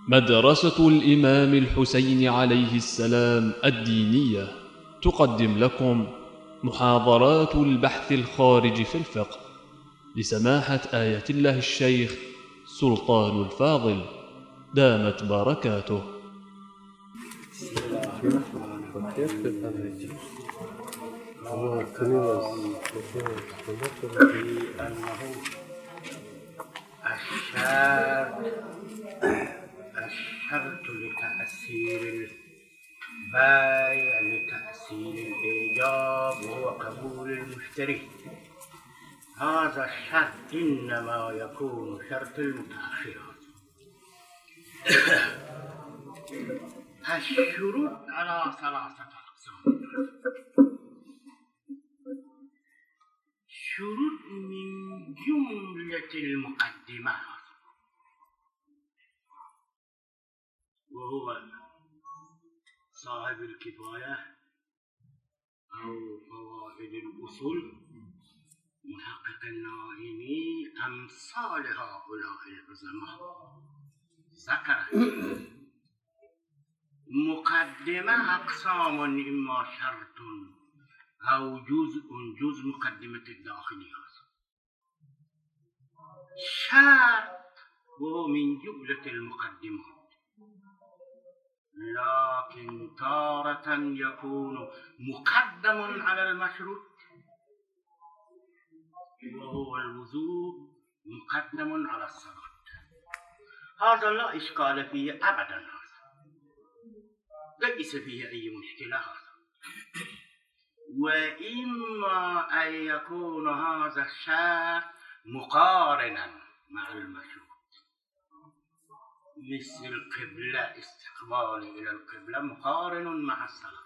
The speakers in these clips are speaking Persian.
مدرسة الإمام الحسين عليه السلام الدينية تقدم لكم محاضرات البحث الخارج في الفقه لسماحة آية الله الشيخ سلطان الفاضل دامت بركاته. الشرط لتأثير البيع لتأثير الإيجاب وهو قبول المشتري. هذا الشرط إنما يكون شرط المتأخرات. الشروط على ثلاثة أقسام. شروط من جملة المقدمات، وهو صاحب الكفاية أو فوائد الأصول، محقق النائمي، أمثال هؤلاء العظماء. ذكر مقدمة أقسام، إما شرط أو جزء مقدمة الداخلية. شرط وهو من جملة المقدمات، لكن تارة يكون مقدم على المشروط، وهو الوضوء مقدم على الصلاة. هذا لا إشكال فيه أبدا، ليس فيه أي مشكلة. وإما أن يكون هذا الشرط مقارنا مع المشروط، مثل القبلة، استقبال إلى القبلة مقارن مع الصلاة،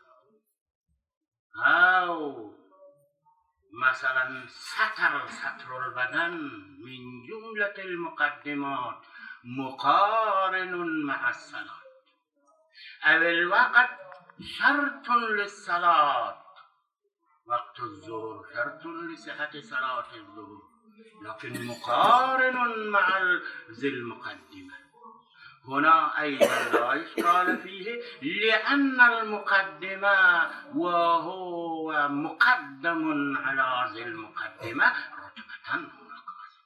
أو مثلا ستر البدن من جملة المقدمات مقارن مع الصلاة، أو الوقت شرط للصلاة، وقت الظهر شرط لصحة صلاة الظهر، لكن مقارن مع ذي المقدمة. هنا أيضا لا إشكال فيه، لأن المقدمة وهو مقدم على ذي المقدمة رتبة هناك.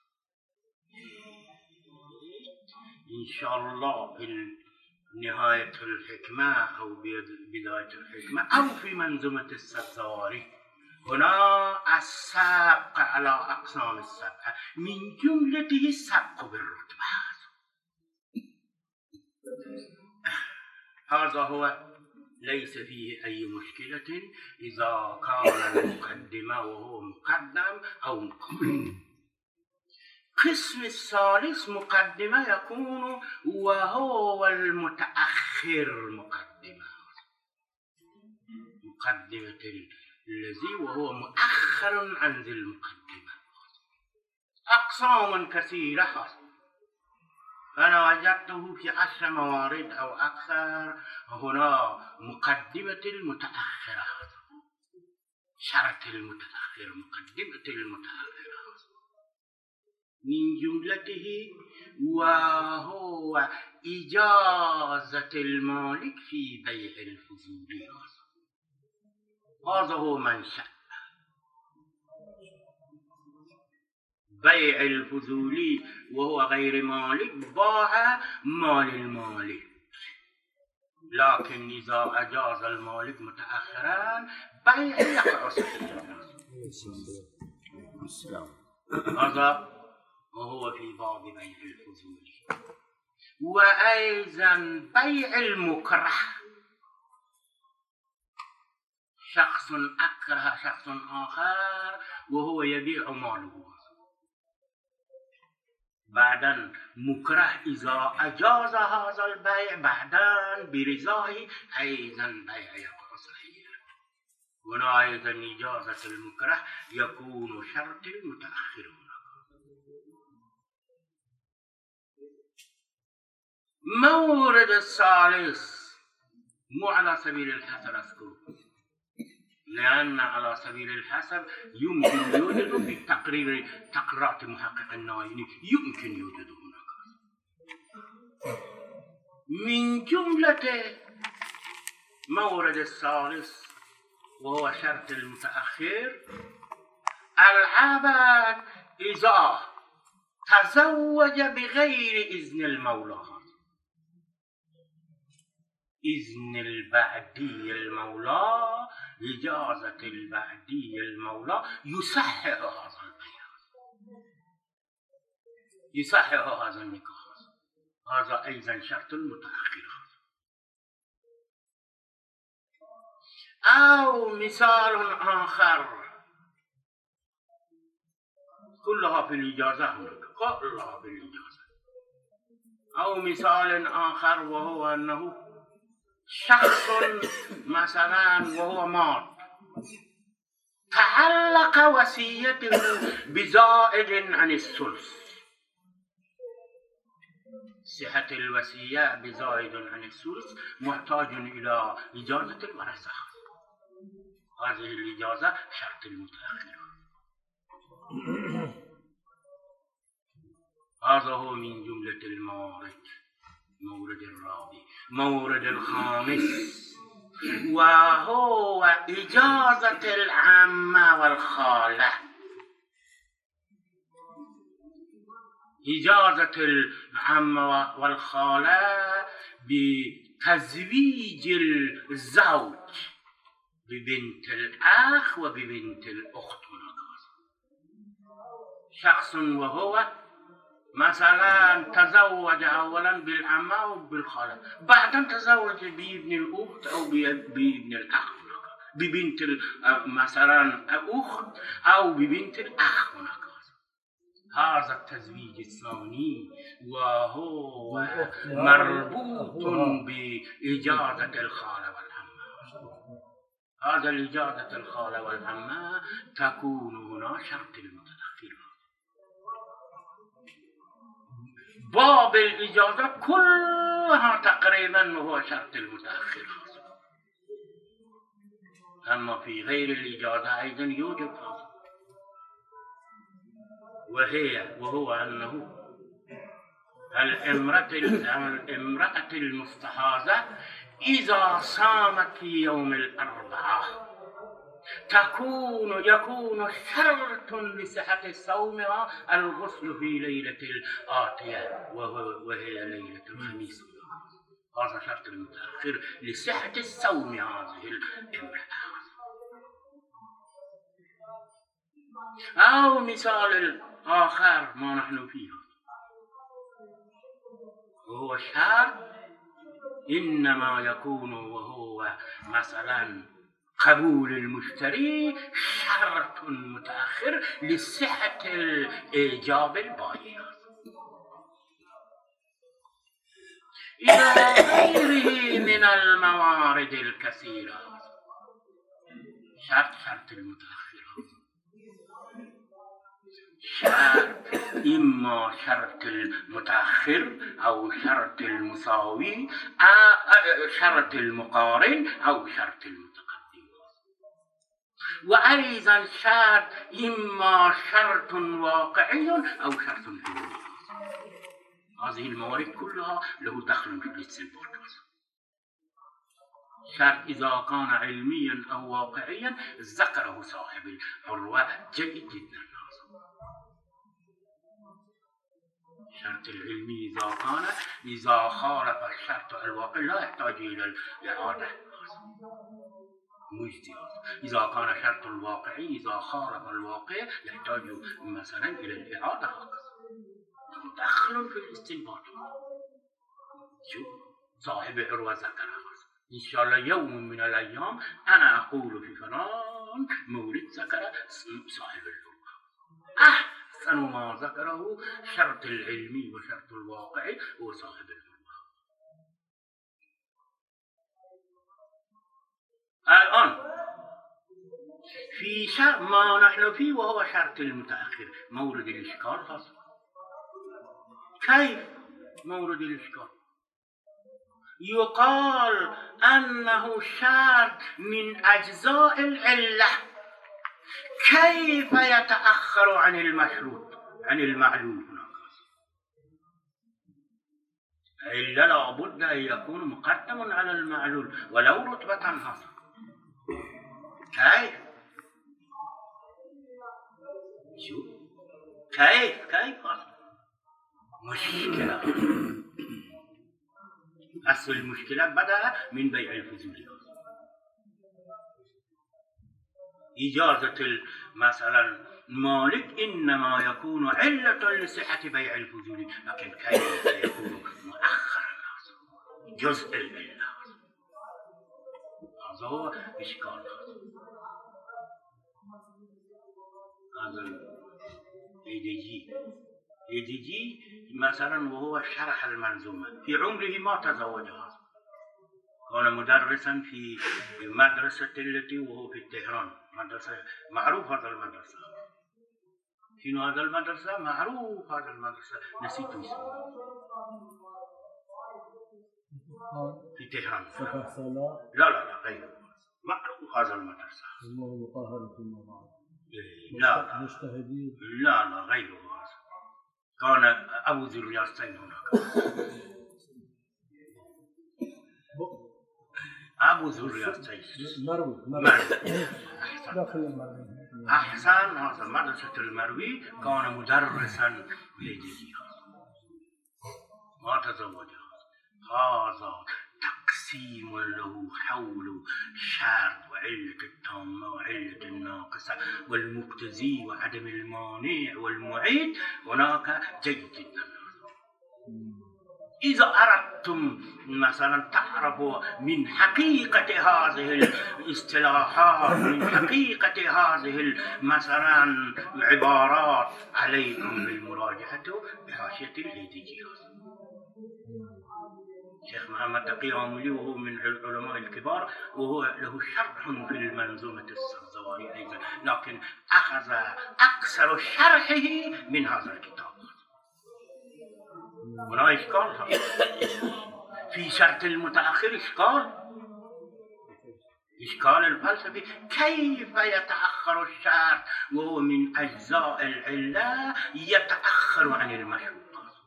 إن شاء الله في نهاية الحكمة أو بداية الحكمة أو في منظومة السبزواري، هنا السبق على أقسام السبق، من جملته السبق بالرتبة. هذا هو، ليس فيه أي مشكلة إذا كان المقدمة وهو مقدم أو مقدم. قسم الثالث مقدمة يكون وهو المتأخر مقدمة الذي وهو مؤخر عن ذي المقدمة. أقسام كثيرة، أنا وجدته في 10 موارد أو أكثر. هنا مقدمة المتأخرة، شرط المتأخر، مقدمة المتأخرة، من جملته وهو إجازة المالك في بيع الفضوليات. هذا هو منشأ بيع الفضولي، وهو غير مالك باع مال المالك، لكن إذا أجاز المالك متأخرا بيع يقع صحيحا. هذا وهو في باب بيع الفضولي. وأيضا بيع المكره، شخص أكره شخص آخر وهو يبيع ماله، بعداً مكره إذا أجاز هذا البيع بعداً برضاه أيضاً بيع يقع صحيحا. هنا أيضاً إجازة المكره يكون شرط المتأخر. مورد الثالث مو على سبيل الحصر أذكره، لأن على سبيل الحسب يمكن يوجد في تقريرات محقق النائمي، يمكن يوجد هناك. من جملة مورد الثالث وهو شرط المتأخر العبد إذا تزوج بغير إذن المولى، إذن البعدي المولى، إجازة البعدي المولى يصحح هذا البيان، يصحح هذا النكاح. هذا أيضا شرط المتأخر. أو مثال آخر، كلها في الإجازة هناك، كلها في الإجازة. أو مثال آخر وهو أنه شخص مثلا وهو مات تعلق وصيته بزائد عن الثلث، صحة الوصية بزائد عن الثلث محتاج إلى إجازة الورثة. هذه الإجازة شرط المتأخر. هذا هو من جملة الموارد. مورد الرابع. مورد الخامس وهو إجازة العمة والخالة. إجازة العمة والخالة بتزويج الزوج ببنت الأخ وببنت الأخت. شخص وهو مثلا تزوج أولا بالعمة أو بالخالة، بعدين تزوج بابن الأخت أو بابن الأخ، ببنت مثلا أخت أو ببنت الأخ هناك. هذا التزويج الثاني وهو مربوط بإجازة الخالة والعمة. هذا الإجازة الخالة والعمة تكون هنا شرط المتأخر. باب الإجازة كلها تقريبا هو شرط المتأخر، أما في غير الإجازة أيضا يوجد هذا، وهو أنه الامرأة المستحاضة إذا صامت في يوم الأربعاء يكون شرط لصحة صومها الغسل في ليلة الآتية وهي ليلة الخميس. هذا شرط المتأخر لصحة الصوم هذه الامرأة. أو مثال آخر ما نحن فيه وهو شرط إنما يكون وهو مثلا قبول المشتري شرط متأخر لصحة الإيجاب البايع. إلى غيره من الموارد الكثيرة. شرط المتأخر إما شرط المتأخر أو شرط المساوي، شرط المقارن أو شرط المتقدم. وأيضا شرط إما شرط واقعي أو شرط علمي. هذه الموارد كلها له دخل في الاستنباط. شرط إذا كان علميا أو واقعيا ذكره صاحب العروة جيد جدا. الشرط العلمي إذا خالف الشرط الواقعي لا يحتاج إلى الإعادة مجدد. إذا كان الشرط الواقعي إذا خالف الواقع يحتاج مثلا إلى الإعادة هكذا. دخل في الاستنباط. شوف صاحب العروة ذكرها. إن شاء الله يوم من الأيام أنا أقول في فلان مولد ذكر صاحب العروة. أحسن ما ذكره شرط العلمي وشرط الواقعي هو صاحب العروة. الآن في شرط ما نحن فيه وهو شرط المتأخر. مورد الإشكال حصل. كيف مورد الإشكال؟ يقال أنه شرط من أجزاء العلة. كيف يتأخر عن المشروط عن المعلوم هناك؟ إلا لابد أن يكون مقدم على المعلول ولو رتبة خاصة. كيف؟ شو؟ كيف أصلا؟ مشكلة. أصل المشكلة بدأ من بيع الفضولي. إجازة مثلا مالك إنما يكون علة لصحة بيع الفضولي، لكن كيف يكون مؤخرا جزء العلة؟ هذا هو إشكال. هذا الإيديجي مثلا وهو شرح المنظومة في عمره ما تزوج. هذا كان مدرسا في مدرسة التي وهو في طهران، مدرسة معروف. هذا المدرسة شنو؟ هذا المدرسة معروف. هذا المدرسة نسيت اسمه، في طهران. لا غيره معروف. هذا المدرسة لا غيره. كان أبو ذو الرياستين هناك. أبو ذو الرياستين مروي. أحسن. هذا مدرسة المروي كان مدرسا لديه، ما تزوج. هذا تقسيم له حول شرط وعلة التامة وعلة الناقصة والمقتضي وعدم المانع والمعيد هناك جيد جدا. إذا أردتم مثلا تعرفوا من حقيقة هذه الاصطلاحات، من حقيقة هذه مثلا العبارات، عليكم بالمراجعة بحاشية الهيديجي. شيخ محمد تقي عاملي وهو من العلماء الكبار، وهو له شرح في المنظومة السبزواري أيضا، لكن أخذ أكثر شرحه من هذا الكتاب. هنا إشكال في شرط المتأخر. إشكال الفلسفي كيف يتأخر الشرط وهو من أجزاء العلة يتأخر عن المشروط،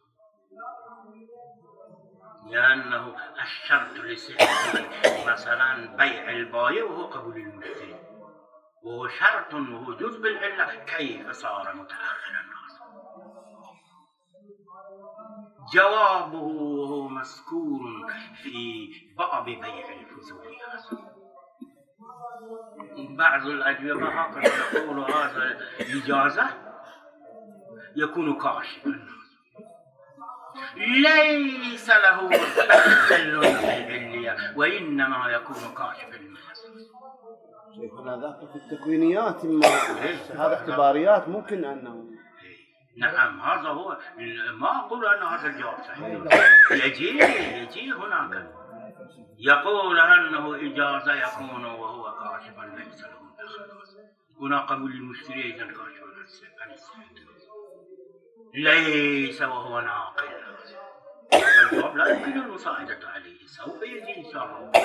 لأنه الشرط لصحة مثلا بيع البائع وهو قبول المشتري، وهو شرط وهو جزء بالعلة، كيف صار متأخرا؟ جوابه وهو مذكور في باب بيع الفضولي. بعض الأجوبة هكذا يقول هذا الإجازة يكون كاشفا، ليس له دخل بالعلية، وإنما يكون كاشف المحسوس. شيخنا ذاك في التكوينيات هذا اعتباريات ممكن أنه نعم. هذا هو، ما أقول أن هذا الجواب صحيح. يجي هناك يقول أنه إجازة يكون وهو كاشفا ليس له دخل، هنا قبول المشتري إذا كاشف عن السعد ليس وهو ناقل. الجواب لا يمكن المساعدة عليه، سوف يجي إن شاء الله.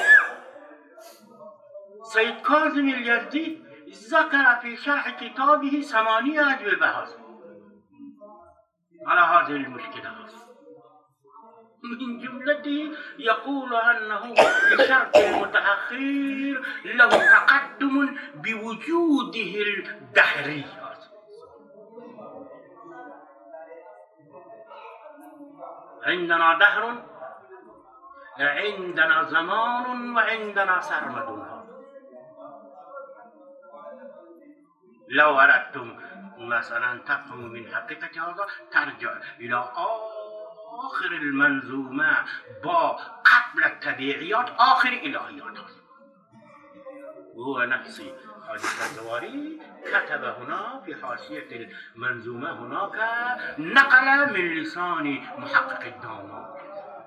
سيد كاظم اليزدي ذكر في شرح كتابه 8 أجوبة على هذه المشكلة، من جملته يقول أنه بشرط المتأخر له تقدم بوجوده الدهري. عندنا دهر، عندنا زمان، وعندنا سرمد. لو أردتم مثلا تفهموا من حقيقة هذا ترجع إلى آخر المنظومة قبل التبعيات، آخر إلهيات، وهو نفسي حاجة الزواري كتب هنا في حاشية المنظومة هناك نقل من لسان محقق الدامات.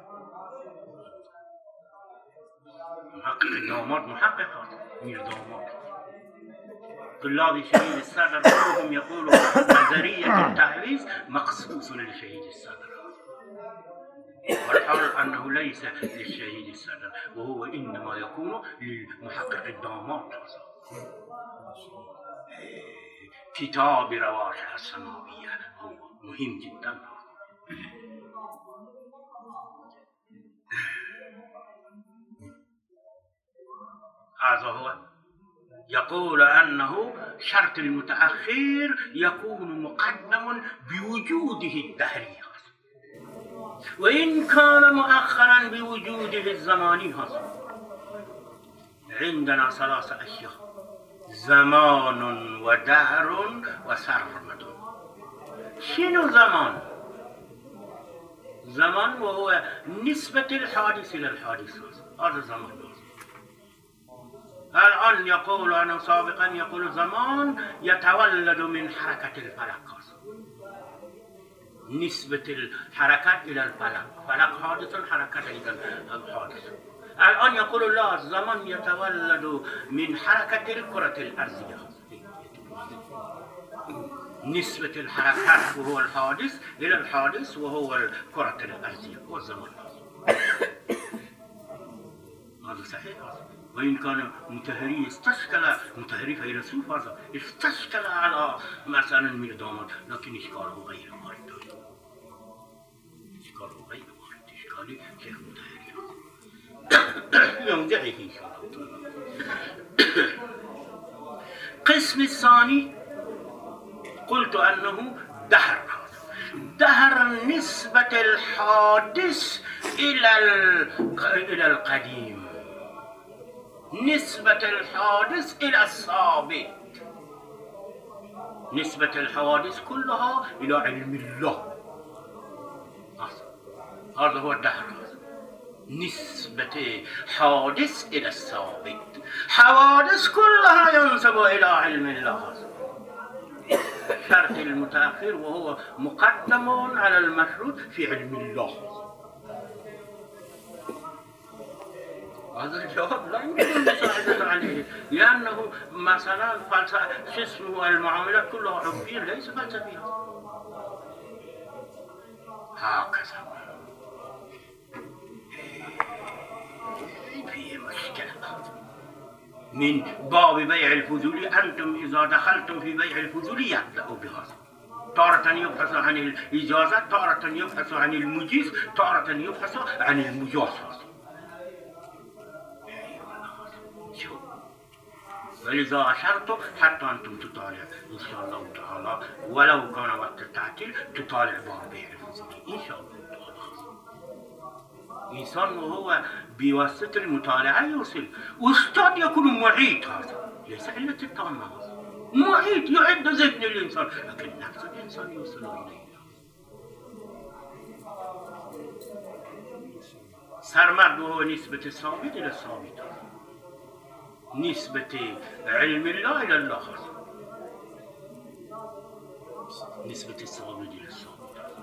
محقق الدامات محقق من الدامات. طلاب شهيد الصدر كلهم يقولوا نظرية التعويض مخصوص لشهيد الصدر، والحال أنه ليس للشهيد الصدر، وهو إنما يكون للمحقق الدامات. كتاب رواشح السماوية هو مهم جدا. هذا هو يقول أنه شرط المتأخر يكون مقدم بوجوده الدهري، وإن كان مؤخرا بوجوده الزماني. عندنا ثلاث أشياء: زمان ودهر وسرمد. شنو زمان؟ زمان وهو نسبة الحادث إلى الحادث، هذا زمان. الآن يقول أنه سابقا يقول زمان يتولد من حركة الفلك، نسبة الحركات إلى الفلك، فلك حادث حركة إلى الحادث. الآن يقول لا، الزمن يتولد من حركة الكرة الأرضية، نسبة الحركات وهو الحادث إلى الحادث وهو الكرة الأرضية هو الزمن. هذا صحيح. وإن كان متهري استشكل، متهري فيلسوف هذا استشكل على مثلا مقدامات، لكن إشكاله غير وارد. إشكاله غير وارد، إشكالي شيخ متهري يمدحه إن شاء الله. القسم الثاني قلت أنه دهر. دهر نسبة الحادث إلى القديم، نسبة الحادث إلى الثابت، نسبة الحوادث كلها إلى علم الله. هذا هو الدهر، نسبة حادث إلى الثابت، حوادث كلها ينسب إلى علم الله. شرط المتأخر وهو مقدم على المشروط في علم الله. هذا الجواب لا يمكن المساعدة عليه، لأنه مثلا فلسفة اسمه المعاملات كلها عرفية ليس فلسفية. هكذا فيه مشكلة من باب بيع الفضولي. أنتم إذا دخلتم في بيع الفضولي يبدأوا بهذا، تارة يبحث عن الإجازة، تارة يبحث عن المجيز، تارة يبحث عن المجاز. ولذا أشرت حتى أنتم تطالع إن شاء الله تعالى، ولو كان وقت التعطيل تطالع باب بيع الفضولي إن شاء الله تعالى. الإنسان وهو بواسطة المطالعة يوصل. أستاذ يكون معيد، هذا ليس علة التامة، معيد يعد ذهن الإنسان، لكن نفس الإنسان يوصل إليه. سرمد وهو نسبة الثابت إلى الثابت، نسبة علم الله إلى الله، نسبة الثابت إلى الثابت.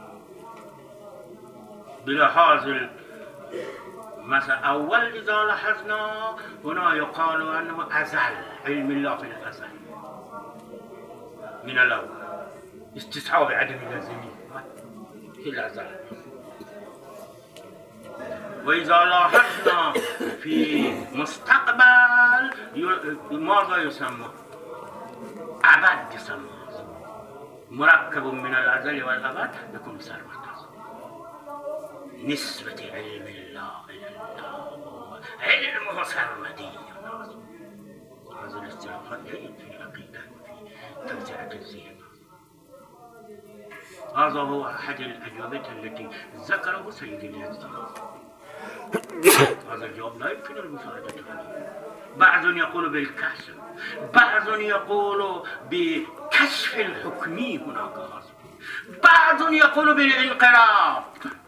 بلحاظ مثلا أول إذا لاحظنا هنا يقال أنه أزل، علم الله في الأزل من الأول، استصحاب عدم اللازمين في الأزل. وإذا لاحظنا في مستقبل ماذا يسمى؟ أبد يسمى، مركب من الأزل والأبد يكون سرمد. نسبة علم الله إلى الله، علمه سرمدي. هذا الاستعراض جيد في العقيدة وفي توسعة الذهن. هذا هو أحد الأجوبة التي ذكره سيد اليزدي. هذا الجواب لا يمكن المساعدة عليه. بعض يقول بالكشف، بعض يقول بكشف الحكمي، هناك بعض يقول بالانقلاب،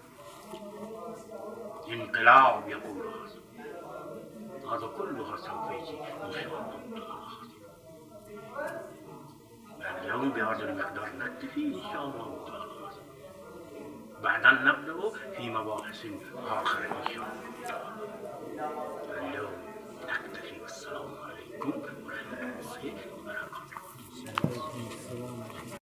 انقلاب يقول هذا كله سوف يجي إن شاء الله تعالى. اليوم بهذا المقدار نكتفي إن شاء الله تعالى، بعدين نبدأ في مباحث آخر إن شاء الله تعالى. اليوم نكتفي، والسلام عليكم ورحمة الله وبركاته.